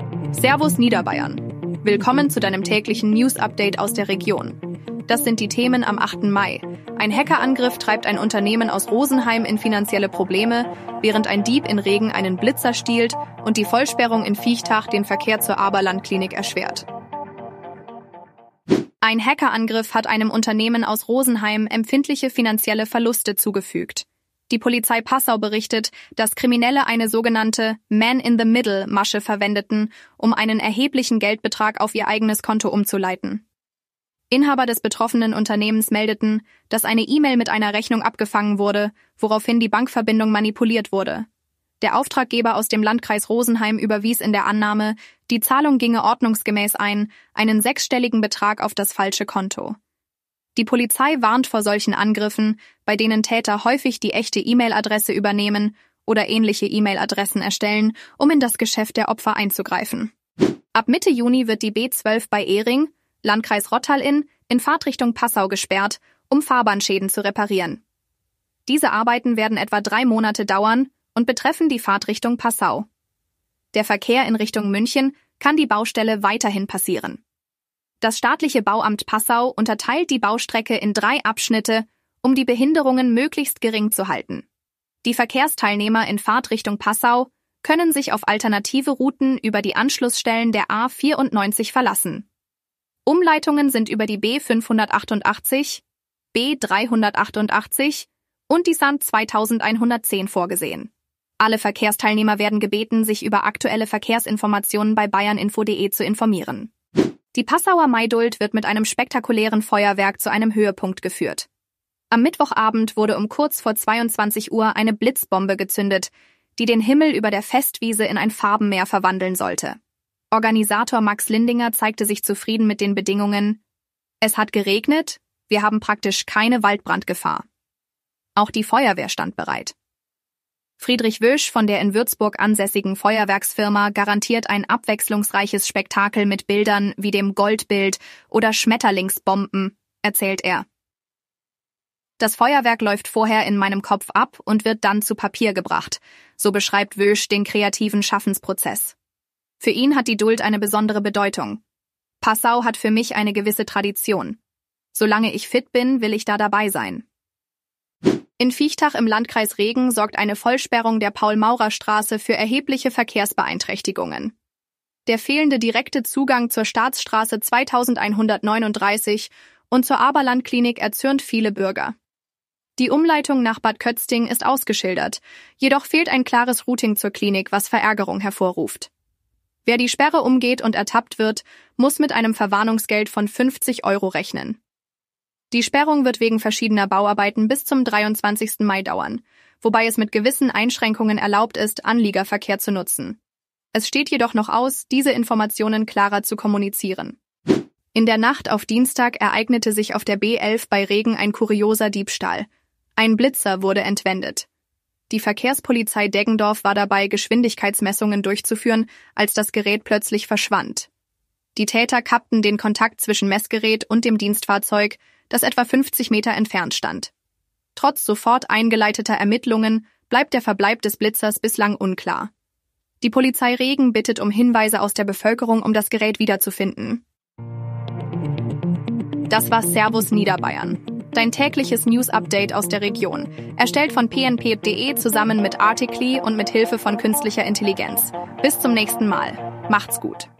Servus Niederbayern. Willkommen zu deinem täglichen News-Update aus der Region. Das sind die Themen am 8. Mai. Ein Hackerangriff treibt ein Unternehmen aus Rosenheim in finanzielle Probleme, während ein Dieb in Regen einen Blitzer stiehlt und die Vollsperrung in Viechtach den Verkehr zur Aberlandklinik erschwert. Ein Hackerangriff hat einem Unternehmen aus Rosenheim empfindliche finanzielle Verluste zugefügt. Die Polizei Passau berichtet, dass Kriminelle eine sogenannte Man-in-the-Middle-Masche verwendeten, um einen erheblichen Geldbetrag auf ihr eigenes Konto umzuleiten. Inhaber des betroffenen Unternehmens meldeten, dass eine E-Mail mit einer Rechnung abgefangen wurde, woraufhin die Bankverbindung manipuliert wurde. Der Auftraggeber aus dem Landkreis Rosenheim überwies in der Annahme, die Zahlung ginge ordnungsgemäß ein, einen 6-stelligen Betrag auf das falsche Konto. Die Polizei warnt vor solchen Angriffen, bei denen Täter häufig die echte E-Mail-Adresse übernehmen oder ähnliche E-Mail-Adressen erstellen, um in das Geschäft der Opfer einzugreifen. Ab Mitte Juni wird die B12 bei Ehring, Landkreis Rottal in Fahrtrichtung Passau gesperrt, um Fahrbahnschäden zu reparieren. Diese Arbeiten werden etwa 3 Monate dauern und betreffen die Fahrtrichtung Passau. Der Verkehr in Richtung München kann die Baustelle weiterhin passieren. Das staatliche Bauamt Passau unterteilt die Baustrecke in 3 Abschnitte, um die Behinderungen möglichst gering zu halten. Die Verkehrsteilnehmer in Fahrtrichtung Passau können sich auf alternative Routen über die Anschlussstellen der A94 verlassen. Umleitungen sind über die B588, B388 und die Sand 2110 vorgesehen. Alle Verkehrsteilnehmer werden gebeten, sich über aktuelle Verkehrsinformationen bei bayerninfo.de zu informieren. Die Passauer Maidult wird mit einem spektakulären Feuerwerk zu einem Höhepunkt geführt. Am Mittwochabend wurde um kurz vor 22 Uhr eine Blitzbombe gezündet, die den Himmel über der Festwiese in ein Farbenmeer verwandeln sollte. Organisator Max Lindinger zeigte sich zufrieden mit den Bedingungen. Es hat geregnet, wir haben praktisch keine Waldbrandgefahr. Auch die Feuerwehr stand bereit. Friedrich Wösch von der in Würzburg ansässigen Feuerwerksfirma garantiert ein abwechslungsreiches Spektakel mit Bildern wie dem Goldbild oder Schmetterlingsbomben, erzählt er. Das Feuerwerk läuft vorher in meinem Kopf ab und wird dann zu Papier gebracht, so beschreibt Wösch den kreativen Schaffensprozess. Für ihn hat die Duld eine besondere Bedeutung. Passau hat für mich eine gewisse Tradition. Solange ich fit bin, will ich da dabei sein. In Viechtach im Landkreis Regen sorgt eine Vollsperrung der Paul-Maurer-Straße für erhebliche Verkehrsbeeinträchtigungen. Der fehlende direkte Zugang zur Staatsstraße 2139 und zur Aberlandklinik erzürnt viele Bürger. Die Umleitung nach Bad Kötzting ist ausgeschildert, jedoch fehlt ein klares Routing zur Klinik, was Verärgerung hervorruft. Wer die Sperre umgeht und ertappt wird, muss mit einem Verwarnungsgeld von 50 € rechnen. Die Sperrung wird wegen verschiedener Bauarbeiten bis zum 23. Mai dauern, wobei es mit gewissen Einschränkungen erlaubt ist, Anliegerverkehr zu nutzen. Es steht jedoch noch aus, diese Informationen klarer zu kommunizieren. In der Nacht auf Dienstag ereignete sich auf der B11 bei Regen ein kurioser Diebstahl. Ein Blitzer wurde entwendet. Die Verkehrspolizei Deggendorf war dabei, Geschwindigkeitsmessungen durchzuführen, als das Gerät plötzlich verschwand. Die Täter kappten den Kontakt zwischen Messgerät und dem Dienstfahrzeug, das etwa 50 Meter entfernt stand. Trotz sofort eingeleiteter Ermittlungen bleibt der Verbleib des Blitzers bislang unklar. Die Polizei Regen bittet um Hinweise aus der Bevölkerung, um das Gerät wiederzufinden. Das war Servus Niederbayern, dein tägliches News-Update aus der Region, erstellt von pnp.de zusammen mit Articly und mit Hilfe von künstlicher Intelligenz. Bis zum nächsten Mal. Macht's gut.